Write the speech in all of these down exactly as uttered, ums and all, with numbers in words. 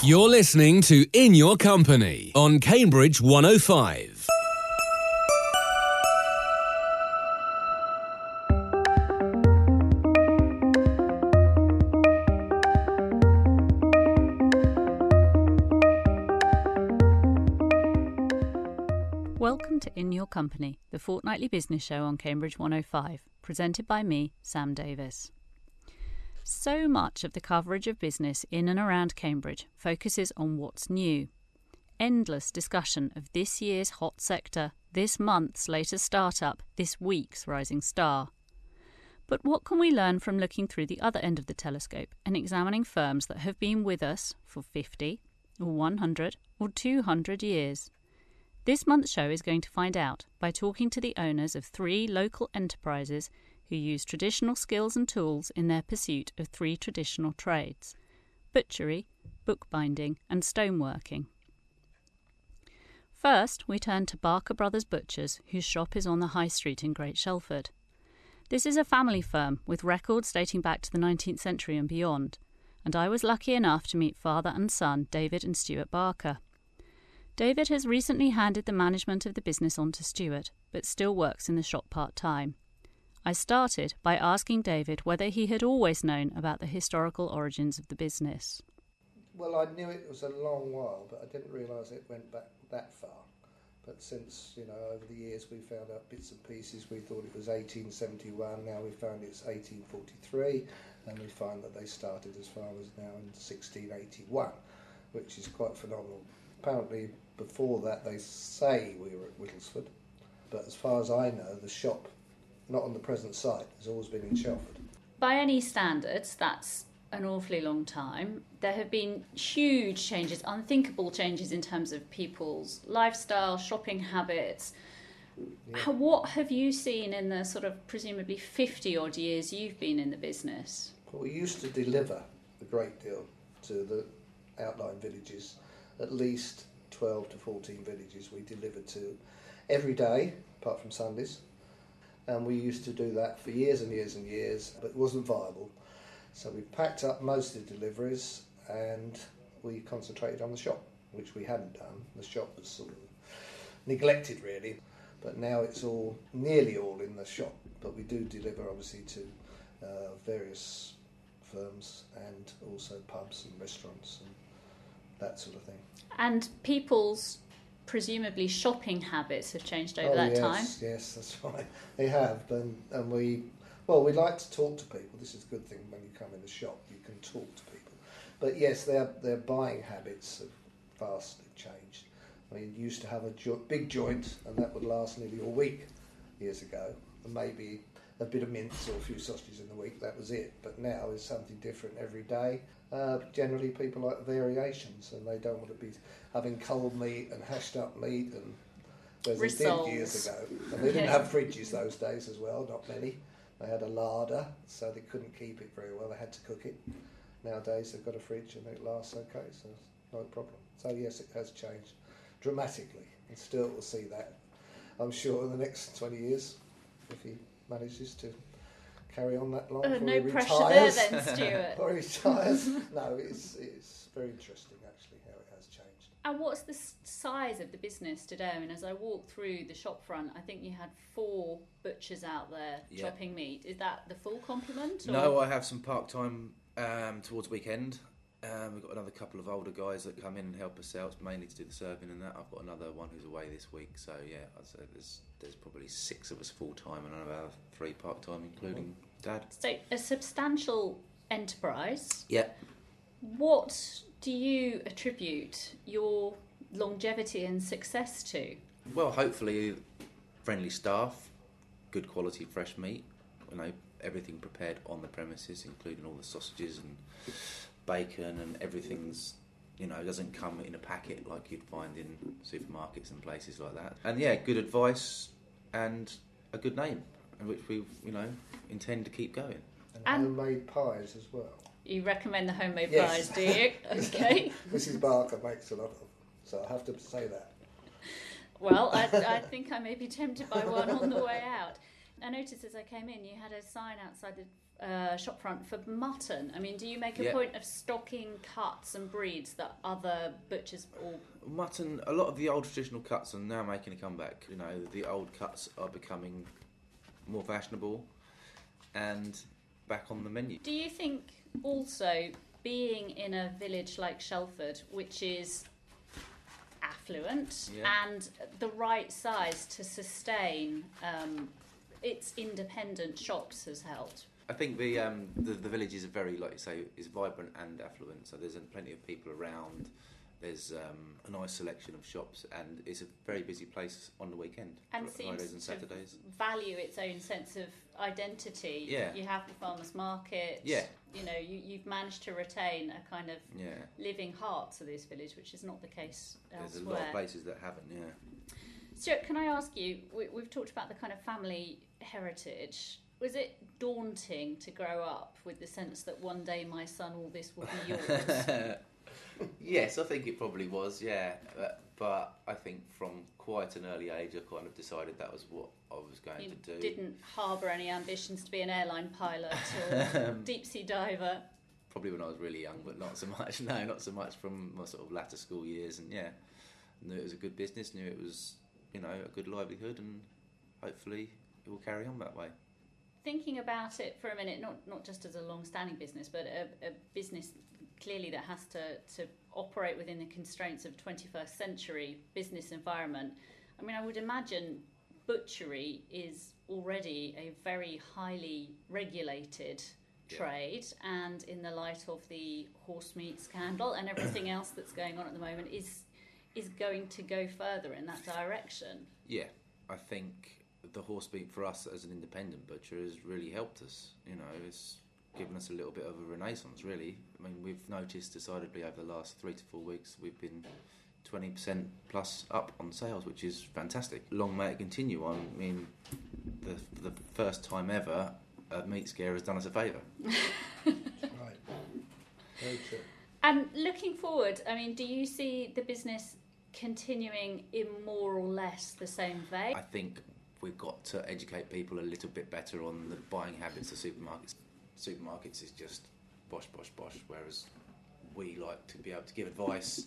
You're listening to In Your Company on Cambridge one oh five. Welcome to In Your Company, the fortnightly business show on Cambridge one oh five, presented by me, Sam Davis. So much of the coverage of business in and around Cambridge focuses on what's new. Endless discussion of this year's hot sector, this month's latest startup, this week's rising star. But what can we learn from looking through the other end of the telescope and examining firms that have been with us for fifty, or one hundred, or two hundred years? This month's show is going to find out by talking to the owners of three local enterprises who use traditional skills and tools in their pursuit of three traditional trades: butchery, bookbinding and stoneworking. First, we turn to Barker Brothers Butchers, whose shop is on the High Street in Great Shelford. This is a family firm with records dating back to the nineteenth century and beyond, and I was lucky enough to meet father and son David and Stuart Barker. David has recently handed the management of the business on to Stuart, but still works in the shop part-time. I started by asking David whether he had always known about the historical origins of the business. Well, I knew it was a long while, but I didn't realise it went back that far. But since, you know, over the years we found out bits and pieces, we thought it was eighteen seventy-one, now we found it's eighteen forty-three, and we find that they started as far as now in sixteen eighty-one, which is quite phenomenal. Apparently, before that, they say we were at Whittlesford, but as far as I know, the shop, not on the present site, has always been in Shelford. By any standards, that's an awfully long time. There have been huge changes, unthinkable changes in terms of people's lifestyle, shopping habits. Yeah. How, what have you seen in the sort of presumably fifty-odd years you've been in the business? Well, we used to deliver a great deal to the outlying villages, at least twelve to fourteen villages we delivered to every day, apart from Sundays. And we used to do that for years and years and years, but it wasn't viable. So we packed up most of the deliveries and we concentrated on the shop, which we hadn't done. The shop was sort of neglected, really. But now it's all, nearly all in the shop. But we do deliver, obviously, to uh, various firms and also pubs and restaurants and that sort of thing. And people's presumably shopping habits have changed over oh, that yes, time? Yes, that's right. They have. And, and we, well, we like to talk to people. This is a good thing when you come in the shop. You can talk to people. But yes, their their buying habits have vastly changed. I mean, you used to have a jo- big joint and that would last nearly a week years ago. And maybe a bit of mince or a few sausages in the week, that was it. But now it's something different every day. Uh, generally, people like variations, and they don't want to be having cold meat and hashed up meat, and whereas they did years ago. And they didn't have fridges those days as well, not many. They had a larder, so they couldn't keep it very well. They had to cook it. Nowadays, they've got a fridge and it lasts okay, so it's no problem. So yes, it has changed dramatically, and still will see that, I'm sure, in the next twenty years, if he manages to carry on that long. Uh, no he pressure retires, there then, Stuart. or he retires. No, it's it's very interesting actually how it has changed. And what's the s- size of the business today? I mean, as I walk through the shop front, I think you had four butchers out there Yeah. chopping meat. Is that the full complement? Or? No, I have some part-time um, towards weekend. Um, we've got another couple of older guys that come in and help us out, mainly to do the serving and that. I've got another one who's away this week, so yeah, I'd say there's there's probably six of us full-time and another three part-time, including Dad. So a substantial enterprise. Yeah. What do you attribute your longevity and success to? Well, hopefully friendly staff, good quality fresh meat, you know, everything prepared on the premises, including all the sausages and bacon, and everything's, you know, doesn't come in a packet like you'd find in supermarkets and places like that. And yeah, good advice and a good name, and which we, you know, intend to keep going. And, And- homemade pies as well. You recommend the homemade Yes. pies, do you? Okay. Missus Barker makes a lot of them, so I have to say that. Well, I, I think I may be tempted by one on the way out. I noticed as I came in, you had a sign outside the uh, shop front for mutton. I mean, do you make a Yeah. point of stocking cuts and breeds that other butchers or... Mutton, a lot of the old traditional cuts are now making a comeback. You know, the old cuts are becoming more fashionable and back on the menu. Do you think also being in a village like Shelford, which is affluent Yeah. and the right size to sustain um, its independent shops has helped? I think the, um, the the village is very, like you say, is vibrant and affluent. So there's plenty of people around. There's um, a nice selection of shops, and it's a very busy place on the weekend, And Fri- Fridays seems and to Saturdays. value its own sense of identity. Yeah. You have the farmers market. Yeah. You know, you, you've managed to retain a kind of Yeah, living heart to this village, which is not the case there's a elsewhere. lot of places that haven't. Yeah. Stuart, can I ask you, we, we've talked about the kind of family heritage. Was it daunting to grow up with the sense that one day my son, all this will be yours? Yes, I think it probably was. Yeah, but, but I think from quite an early age, I kind of decided that was what I was going You to do. didn't harbour any ambitions to be an airline pilot or deep sea diver? Probably when I was really young, but not so much. No, not so much from my sort of latter school years. And yeah, knew it was a good business, knew it was, you know, a good livelihood, and hopefully it will carry on that way. Thinking about it for a minute, not not just as a long-standing business, but a, a business clearly that has to, to operate within the constraints of twenty-first century business environment. I mean, I would imagine butchery is already a very highly regulated Yeah. trade, and in the light of the horse meat scandal and everything else that's going on at the moment, is is going to go further in that direction. Yeah, I think the horse meat for us as an independent butcher has really helped us. You know, it's given us a little bit of a renaissance, really. I mean, we've noticed decidedly over the last three to four weeks we've been twenty percent plus up on sales, which is fantastic. Long may it continue on. I mean, the, for the first time ever, a meat scare has done us a favour. Right. Very true. And looking forward, I mean, do you see the business continuing in more or less the same vein? I think we've got to educate people a little bit better on the buying habits of supermarkets. Supermarkets is just bosh, bosh, bosh, whereas we like to be able to give advice,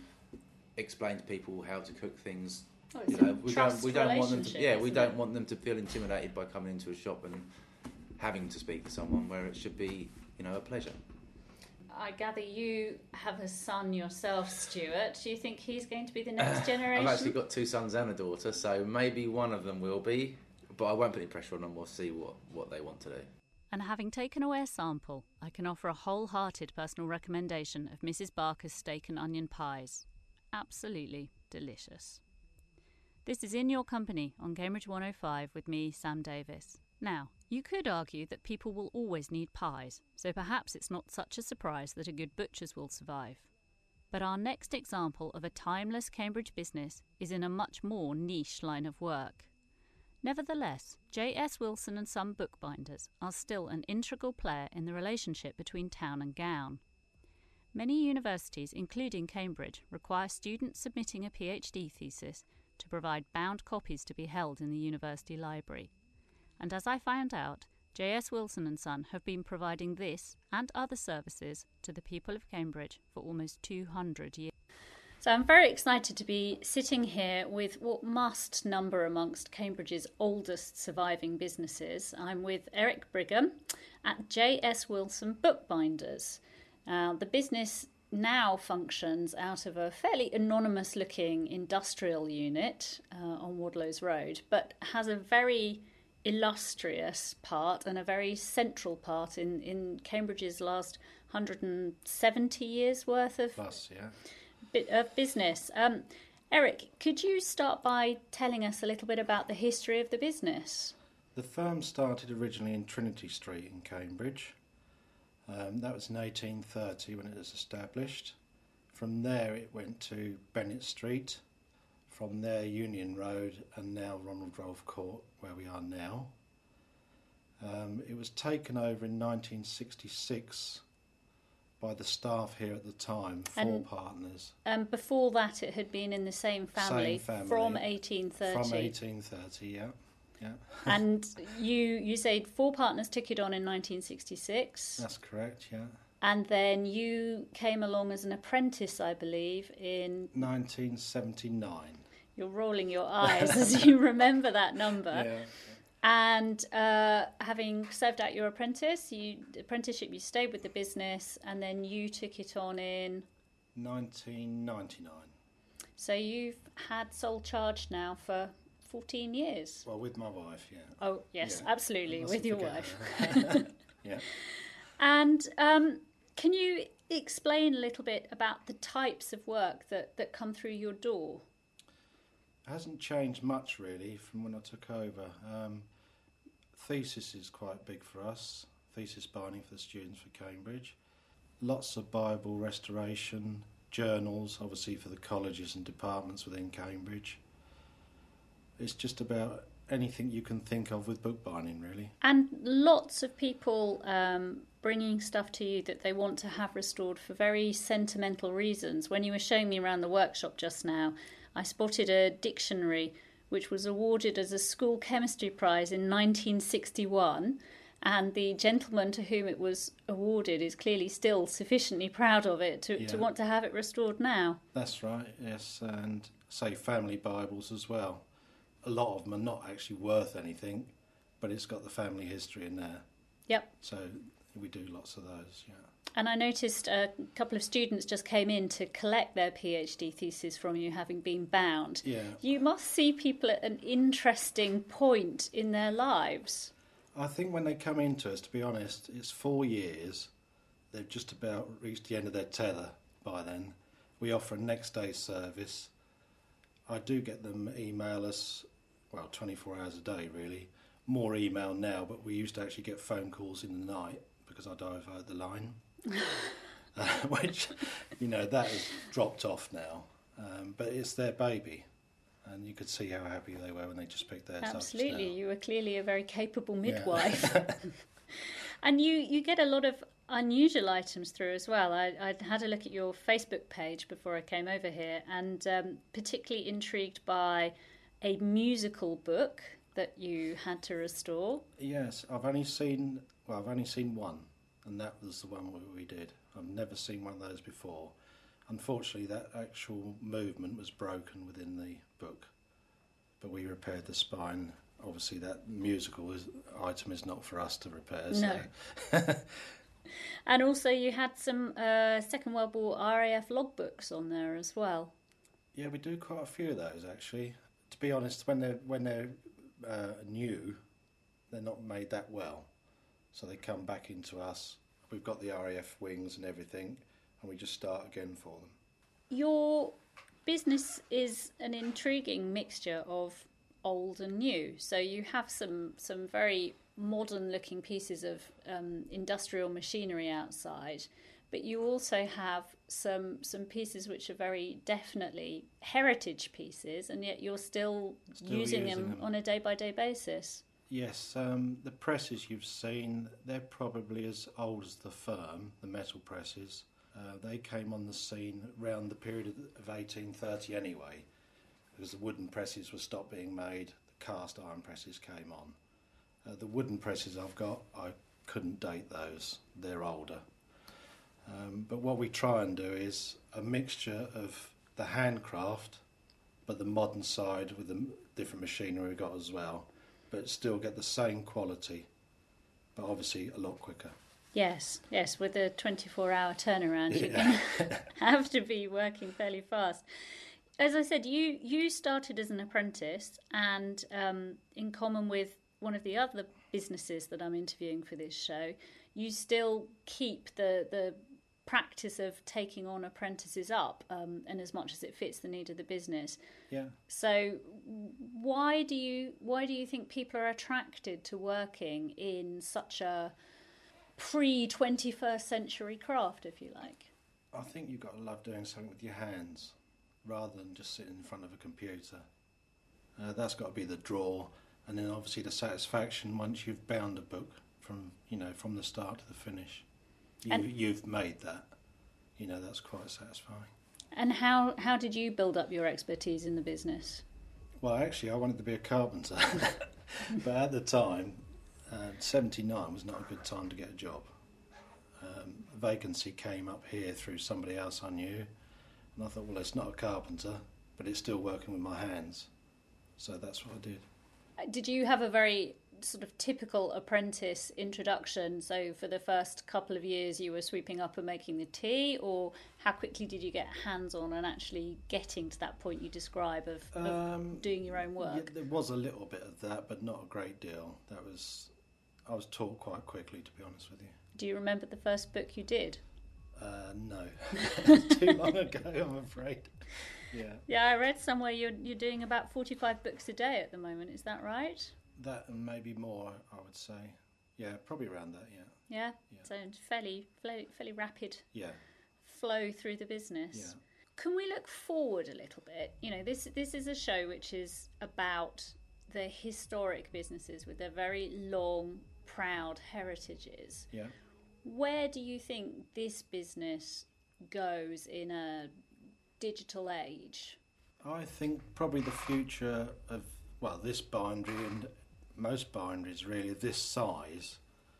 explain to people how to cook things. Oh, it's You a know, we don't, trust we don't want them to. relationship, Yeah, we isn't don't it? want them to feel intimidated by coming into a shop and having to speak to someone, where it should be, you know, a pleasure. I gather you have a son yourself, Stuart. Do you think he's going to be the next I've generation? actually got two sons and a daughter, so maybe one of them will be, but I won't put any pressure on them. We'll see what, what they want to do. And having taken away a sample, I can offer a wholehearted personal recommendation of Missus Barker's steak and onion pies. Absolutely delicious. This is In Your Company on Cambridge one oh five with me, Sam Davis. Now, you could argue that people will always need pies, so perhaps it's not such a surprise that a good butcher's will survive. But our next example of a timeless Cambridge business is in a much more niche line of work. Nevertheless, J S Wilson and Son Bookbinders are still an integral player in the relationship between town and gown. Many universities, including Cambridge, require students submitting a PhD thesis to provide bound copies to be held in the university library. And as I found out, J S Wilson and Son have been providing this and other services to the people of Cambridge for almost two hundred years. So I'm very excited to be sitting here with what must number amongst Cambridge's oldest surviving businesses. I'm with Eric Brigham at J S Wilson Bookbinders. Uh, the business now functions out of a fairly anonymous looking industrial unit uh, on Wadlows Road, but has a very illustrious part and a very central part in, in Cambridge's last one hundred seventy years worth of, Plus, yeah. bit of business. Um, Eric, could you start by telling us a little bit about the history of the business? The firm started originally in Trinity Street in Cambridge. Um, that was in eighteen thirty when it was established. From there it went to Bennett Street. From there Union Road, and now Ronald Rolfe Court, where we are now. Um, it was taken over in nineteen sixty-six by the staff here at the time, four And- partners. Um, before that, it had been in the same family, Same family. from eighteen thirty. From eighteen thirty, yeah. Yeah. And you you say four partners took it on in nineteen sixty-six. That's correct, yeah. And then you came along as an apprentice, I believe, in... nineteen seventy-nine. You're rolling your eyes as you remember that number. Yeah. And uh, having served out your apprentice, you apprenticeship, you stayed with the business, and then you took it on in... nineteen ninety-nine. So you've had sole charge now for fourteen years. Well, with my wife, yeah. Oh, yes, Yeah. absolutely, I with your mustn't wife. forget her. Yeah. And um, can you explain a little bit about the types of work that, that come through your door? It hasn't changed much, really, from when I took over. Um, thesis is quite big for us, thesis binding for the students for Cambridge. Lots of Bible restoration, journals, obviously for the colleges and departments within Cambridge. It's just about anything you can think of with bookbinding, really. And lots of people um, bringing stuff to you that they want to have restored for very sentimental reasons. When you were showing me around the workshop just now, I spotted a dictionary which was awarded as a school chemistry prize in nineteen sixty-one, and the gentleman to whom it was awarded is clearly still sufficiently proud of it to, Yeah. to want to have it restored now. That's right, yes, and say family Bibles as well. A lot of them are not actually worth anything, but it's got the family history in there. Yep. So we do lots of those, yeah. And I noticed a couple of students just came in to collect their PhD thesis from you, having been bound. Yeah. You must see people at an interesting point in their lives. I think when they come into us, to be honest, it's four years. They've just about reached the end of their tether by then. We offer a next day service. I do get them email us, well, twenty-four hours a day, really. More email now, but we used to actually get phone calls in the night because I divert the line. uh, which, you know, that has dropped off now. Um, but it's their baby. And you could see how happy they were when they just picked theirs up. Absolutely, still. you were clearly a very capable midwife. Yeah. And you, you get a lot of unusual items through as well. I, I had a look at your Facebook page before I came over here, and um, particularly intrigued by a musical book that you had to restore. Yes, I've only seen, well, I've only seen one, and that was the one we we did. I've never seen one of those before. Unfortunately, that actual movement was broken within the book, but we repaired the spine. Obviously, that musical is, item is not for us to repair. No. So. And also you had some uh, Second World War R A F logbooks on there as well. Yeah, we do quite a few of those, actually. To be honest, when they're, when they're uh, new, they're not made that well. So they come back into us. We've got the R A F wings and everything, and we just start again for them. Your business is an intriguing mixture of old and new. So you have some some very modern looking pieces of um, industrial machinery outside, but you also have some some pieces which are very definitely heritage pieces, and yet you're still, Still using, using them, them. on a day by day basis. Yes, um, the presses you've seen, they're probably as old as the firm, the metal presses. Uh, they came on the scene around the period of, of eighteen thirty anyway, because the wooden presses were stopped being made, the cast iron presses came on. Uh, the wooden presses I've got, I couldn't date those, they're older. Um, but what we try and do is a mixture of the handcraft, but the modern side with the different machinery we've got as well, but still get the same quality, but obviously a lot quicker. Yes, yes, with a twenty-four hour turnaround, you're Yeah. going to have to be working fairly fast. As I said, you, you started as an apprentice, and um, in common with one of the other businesses that I'm interviewing for this show, you still keep the, the practice of taking on apprentices up, um, and as much as it fits the need of the business. Yeah. So why do you why do you think people are attracted to working in such a pre twenty-first century craft, if you like? I think you've got to love doing something with your hands rather than just sitting in front of a computer. Uh, that's got to be the draw, and then obviously the satisfaction once you've bound a book from, you know, from the start to the finish. You, And- you've made that. You know, that's quite satisfying. And how, how did you build up your expertise in the business? Well, actually, I wanted to be a carpenter, but at the time, uh, seventy-nine was not a good time to get a job. Um, a vacancy came up here through somebody else I knew, and I thought, well, it's not a carpenter, but it's still working with my hands. So that's what I did. Did you have a very sort of typical apprentice introduction? So for the first couple of years you were sweeping up and making the tea, or how quickly did you get hands-on and actually getting to that point you describe of, of Um, doing your own work? Yeah, there was a little bit of that, but not a great deal. That was, I was taught quite quickly, to be honest with you. Do you remember the first book you did? Uh, no, too long ago, I'm afraid. Yeah, Yeah, I read somewhere you're you're doing about forty-five books a day at the moment. Is that right? that and maybe more, I would say. Yeah, probably around that. Yeah, Yeah. Yeah. So fairly, fairly, fairly rapid yeah, flow through the business. yeah. Can we look forward a little bit? You know, this this is a show which is about the historic businesses with their very long, proud heritages. Yeah. Where do you think this business goes in a digital age? I think probably the future of, well, this bindery and most binderies really of this size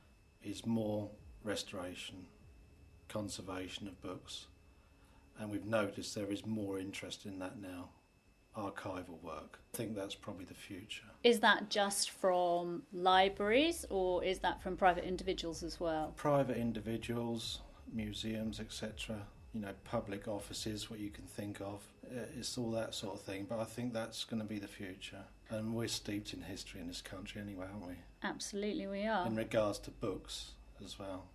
is more restoration, conservation of books, and we've noticed there is more interest in that now, archival work. I think that's probably the future. Is that just from libraries or is that from private individuals as well? Private individuals, museums, et cetera, you know, public offices, what you can think of. Uh, It's all that sort of thing, but I think that's going to be the future. And we're steeped in history in this country anyway, aren't we? Absolutely, we are. In regards to books as well.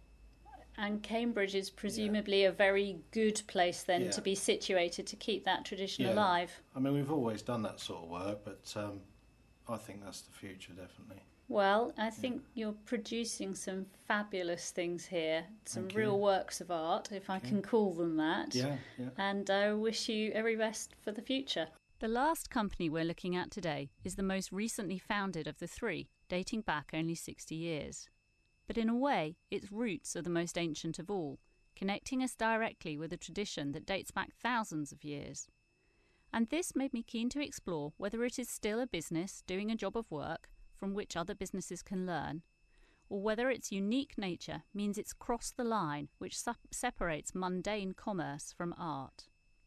And Cambridge is presumably a very good place then Yeah. to be situated to keep that tradition Yeah. alive. I mean, we've always done that sort of work, but um, I think that's the future, definitely. Well, I think you're producing some fabulous things here, some Thank you. real works of art, if I Okay. can call them that. Yeah, yeah. And I wish you every best for the future. The last company we're looking at today is the most recently founded of the three, dating back only sixty years. But in a way, its roots are the most ancient of all, connecting us directly with a tradition that dates back thousands of years. And this made me keen to explore whether it is still a business doing a job of work from which other businesses can learn, or whether its unique nature means it's crossed the line which su- separates mundane commerce from art.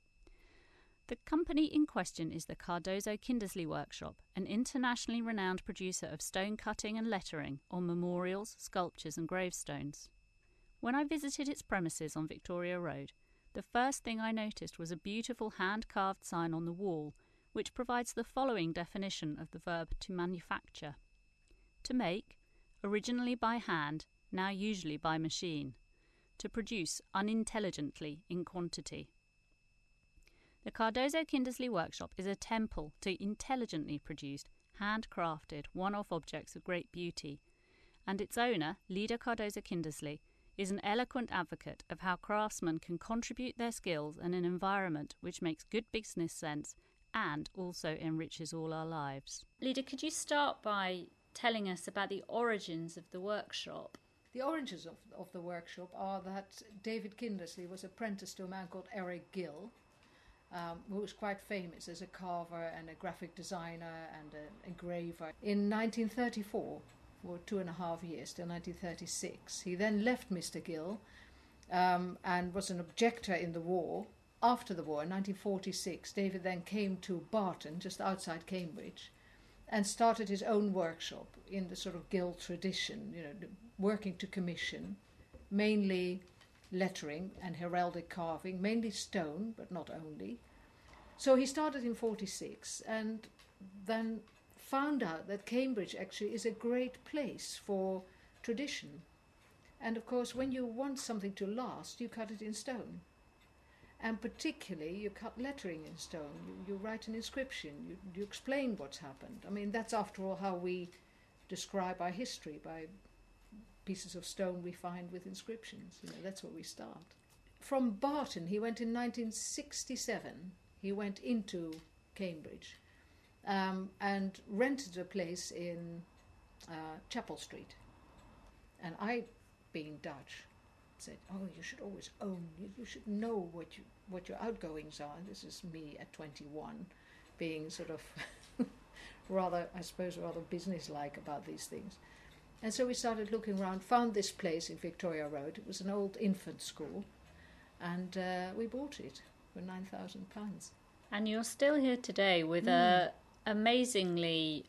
The company in question is the Cardozo Kindersley Workshop, an internationally renowned producer of stone cutting and lettering on memorials, sculptures and gravestones. When I visited its premises on Victoria Road, the first thing I noticed was a beautiful hand-carved sign on the wall, which provides the following definition of the verb to manufacture. To make, originally by hand, now usually by machine. To produce unintelligently in quantity. The Cardozo Kindersley Workshop is a temple to intelligently produced, handcrafted, one-off objects of great beauty, and its owner, Lida Cardozo Kindersley, is an eloquent advocate of how craftsmen can contribute their skills in an environment which makes good business sense and also enriches all our lives. Lida, could you start by telling us about the origins of the workshop? The origins of, of the workshop are that David Kindersley was apprenticed to a man called Eric Gill, um, who was quite famous as a carver and a graphic designer and an engraver. In nineteen thirty-four, for two and a half years, till nineteen thirty-six, he then left Mister Gill um, and was an objector in the war. After the war, in nineteen forty-six, David then came to Barton, just outside Cambridge, and started his own workshop in the sort of Gill tradition, you know, working to commission, mainly lettering and heraldic carving, mainly stone, but not only. So he started in forty-six and then found out that Cambridge actually is a great place for tradition. And of course, when you want something to last, you cut it in stone. And particularly, you cut lettering in stone. You, you write an inscription. You, you explain what's happened. I mean, that's after all how we describe our history, by pieces of stone we find with inscriptions. You know, that's where we start. From Barton, he went in nineteen sixty-seven. He went into Cambridge um, and rented a place in uh, Chapel Street. And I, being Dutch, said, "Oh, you should always own. You, you should know what you what your outgoings are." This is me at twenty-one, being sort of rather, I suppose, rather business-like about these things. And so we started looking around, found this place in Victoria Road. It was an old infant school, and uh, we bought it for nine thousand pounds. And you're still here today with Mm. a amazingly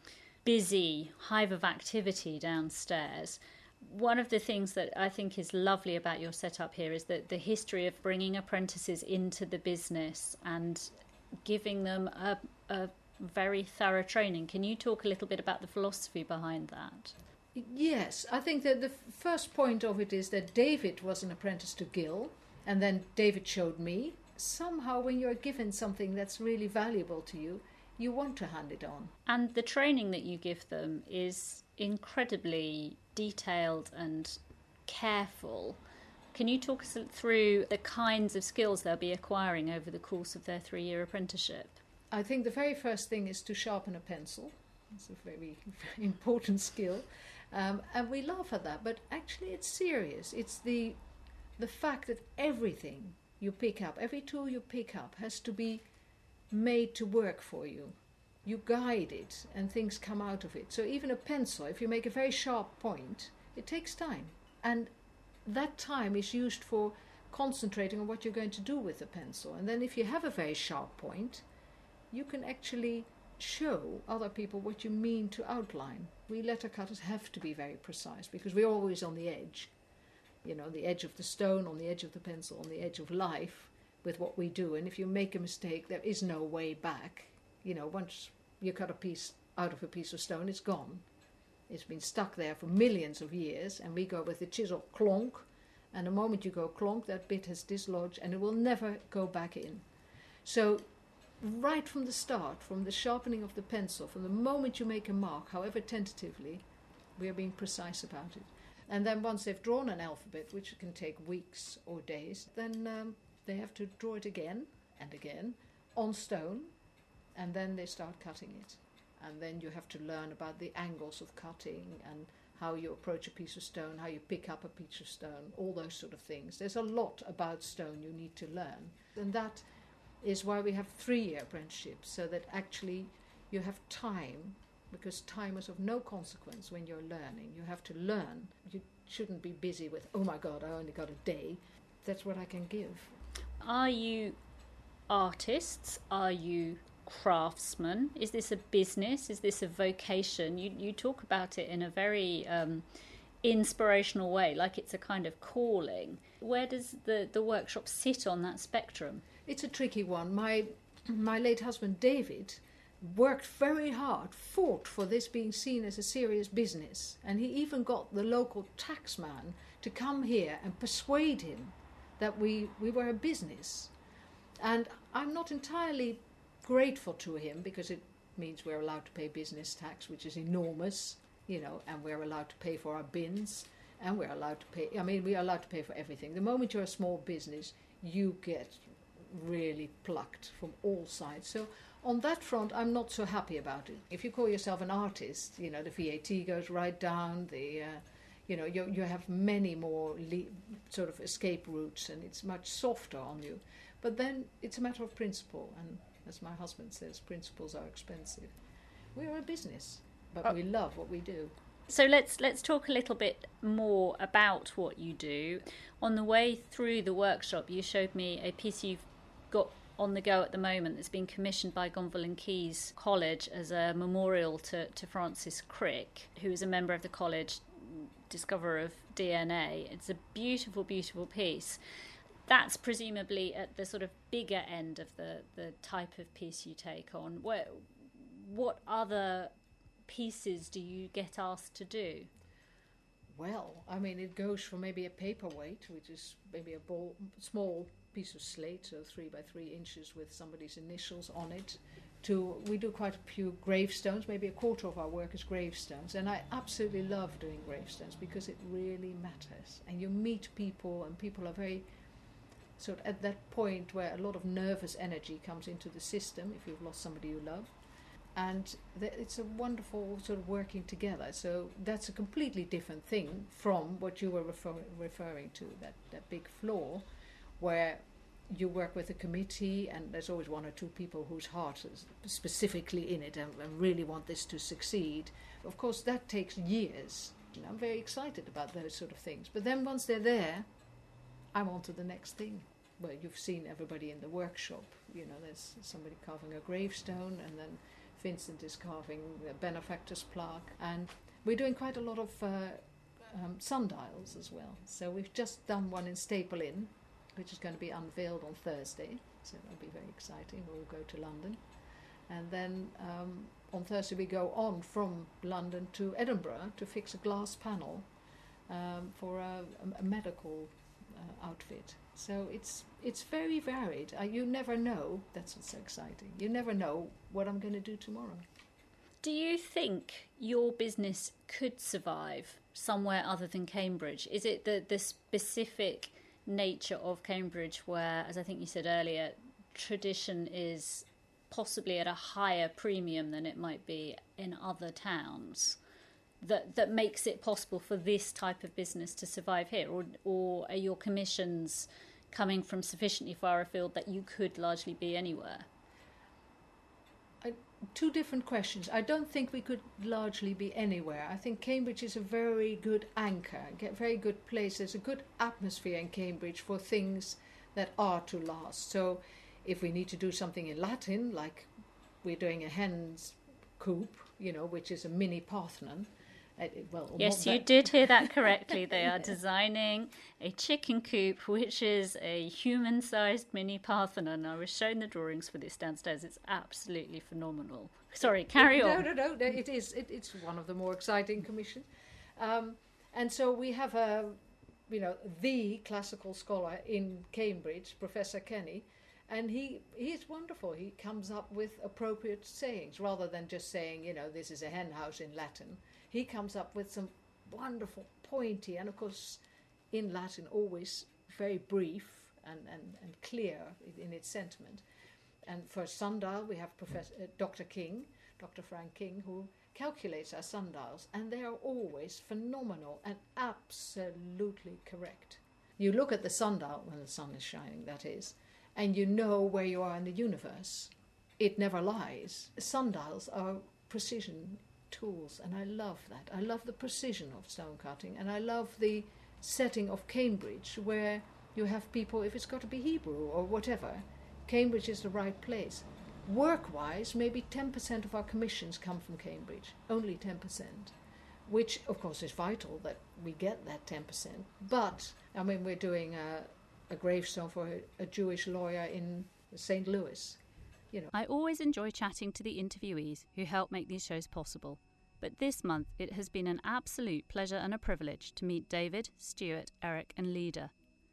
busy hive of activity downstairs. One of the things that I think is lovely about your setup here is that the history of bringing apprentices into the business and giving them a, a very thorough training. Can you talk a little bit about the philosophy behind that? Yes, I think that the f- first point of it is that David was an apprentice to Gil, and then David showed me. Somehow when you're given something that's really valuable to you, you want to hand it on. And the training that you give them is incredibly detailed and careful. Can you talk us through the kinds of skills they'll be acquiring over the course of their three-year apprenticeship? I think the very first thing is to sharpen a pencil. It's a very, very important skill. Um, and we laugh at that, but actually it's serious. It's the the fact that everything you pick up, every tool you pick up has to be made to work for you. You guide it and things come out of it. So even a pencil, if you make a very sharp point, it takes time. And that time is used for concentrating on what you're going to do with the pencil. And then if you have a very sharp point, you can actually show other people what you mean to outline. We letter cutters have to be very precise because we're always on the edge. You know, the edge of the stone, on the edge of the pencil, on the edge of life with what we do. And if you make a mistake, there is no way back. You know, once you cut a piece out of a piece of stone, it's gone. It's been stuck there for millions of years, and we go with the chisel clonk, and the moment you go clonk, that bit has dislodged and it will never go back in. So right from the start, from the sharpening of the pencil, from the moment you make a mark, however tentatively, we are being precise about it. And then once they've drawn an alphabet, which can take weeks or days, then um, they have to draw it again and again on stone, and then they start cutting it. And then you have to learn about the angles of cutting and how you approach a piece of stone, how you pick up a piece of stone, all those sort of things. There's a lot about stone you need to learn. And that is why we have three-year apprenticeships, so that actually you have time, because time is of no consequence when you're learning. You have to learn. You shouldn't be busy with, oh my God, I only got a day. That's what I can give. Are you artists? Are you craftsmen? Is this a business? Is this a vocation? You you talk about it in a very um, inspirational way, like it's a kind of calling. Where does the, the workshop sit on that spectrum? It's a tricky one. My my late husband David worked very hard, fought for this being seen as a serious business, and he even got the local taxman to come here and persuade him that we, we were a business. And I'm not entirely grateful to him, because it means we're allowed to pay business tax, which is enormous, you know, and we're allowed to pay for our bins, and we're allowed to pay, I mean, we're allowed to pay for everything. The moment you're a small business, you get really plucked from all sides. So on that front, I'm not so happy about it. If you call yourself an artist, you know, the V A T goes right down, the, uh, you know, you, you have many more le- sort of escape routes, and it's much softer on you. But then it's a matter of principle, and as my husband says, principles are expensive. We're a business, but oh. we love what we do. So let's let's talk a little bit more about what you do. On the way through the workshop, you showed me a piece you've got on the go at the moment that's been commissioned by Gonville and Caius College as a memorial to, to Francis Crick, who is a member of the college, discoverer of D N A. It's a beautiful, beautiful piece. That's presumably at the sort of bigger end of the, the type of piece you take on. Where, what other pieces do you get asked to do? Well, I mean, it goes from maybe a paperweight, which is maybe a ball, small piece of slate, so three by three inches with somebody's initials on it, to, we do quite a few gravestones. Maybe a quarter of our work is gravestones, and I absolutely love doing gravestones because it really matters. And you meet people, and people are very sort of at that point where a lot of nervous energy comes into the system if you've lost somebody you love. And th- it's a wonderful sort of working together. So that's a completely different thing from what you were refer- referring to, that, that big floor, where you work with a committee, and there's always one or two people whose heart is specifically in it and, and really want this to succeed. Of course, that takes years. And I'm very excited about those sort of things. But then once they're there, I'm on to the next thing. Well, you've seen everybody in the workshop. You know, there's somebody carving a gravestone, and then Vincent is carving a benefactor's plaque. And we're doing quite a lot of uh, um, sundials as well. So we've just done one in Staple Inn, which is going to be unveiled on Thursday. So that'll be very exciting. We'll go to London. And then um, on Thursday we go on from London to Edinburgh to fix a glass panel um, for a, a medical uh, outfit. So it's it's very varied. Uh, you never know. That's what's so exciting. You never know what I'm going to do tomorrow. Do you think your business could survive somewhere other than Cambridge? Is it the, the specific nature of Cambridge where, as I think you said earlier, tradition is possibly at a higher premium than it might be in other towns, that that makes it possible for this type of business to survive here? Or, or are your commissions coming from sufficiently far afield that you could largely be anywhere? I, two different questions. I don't think we could largely be anywhere. I think Cambridge is a very good anchor, a very good place. There's a good atmosphere in Cambridge for things that are to last. So if we need to do something in Latin, like we're doing a hen's coop, you know, which is a mini Parthenon. Uh, well, yes, you did hear that correctly. They are designing a chicken coop, which is a human-sized mini Parthenon. I was shown the drawings for this downstairs. It's absolutely phenomenal. Sorry, carry no, on. No, no, no. It is. It, it's one of the more exciting commissions. Um, and so we have a, you know, the classical scholar in Cambridge, Professor Kenny. And he he's wonderful. He comes up with appropriate sayings rather than just saying, you know, this is a hen house in Latin. He comes up with some wonderful, pointy, and of course, in Latin, always very brief and, and, and clear in its sentiment. And for sundial, we have Professor uh, Doctor King, Doctor Frank King, who calculates our sundials, and they are always phenomenal and absolutely correct. You look at the sundial when the sun is shining, that is, and you know where you are in the universe. It never lies. Sundials are precision tools, and I love that. I love the precision of stone cutting, and I love the setting of Cambridge, where you have people, if it's got to be Hebrew or whatever, Cambridge is the right place. Work-wise, maybe ten percent of our commissions come from Cambridge, only ten percent, which, of course, is vital that we get that ten percent. But, I mean, we're doing a, a gravestone for a, a Jewish lawyer in Saint Louis. You know. I always enjoy chatting to the interviewees who help make these shows possible, but this month it has been an absolute pleasure and a privilege to meet David, Stuart, Eric and Lida.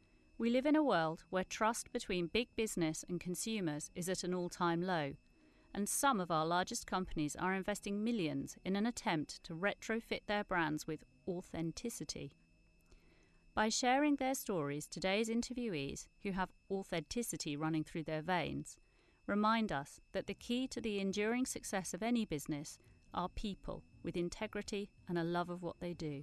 We live in a world where trust between big business and consumers is at an all-time low, and some of our largest companies are investing millions in an attempt to retrofit their brands with authenticity. By sharing their stories, today's interviewees, who have authenticity running through their veins, remind us that the key to the enduring success of any business are people with integrity and a love of what they do.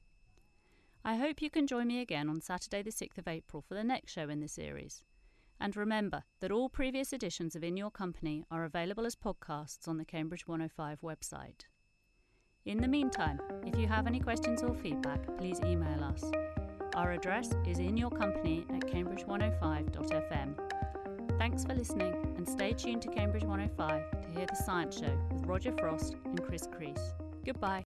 I hope you can join me again on Saturday the sixth of April for the next show in the series. And remember that all previous editions of In Your Company are available as podcasts on the Cambridge one oh five website. In the meantime, if you have any questions or feedback, please email us. Our address is inyourcompany at cambridge one oh five dot f m. Thanks for listening, and stay tuned to Cambridge one oh five to hear The Science Show with Roger Frost and Chris Crease. Goodbye.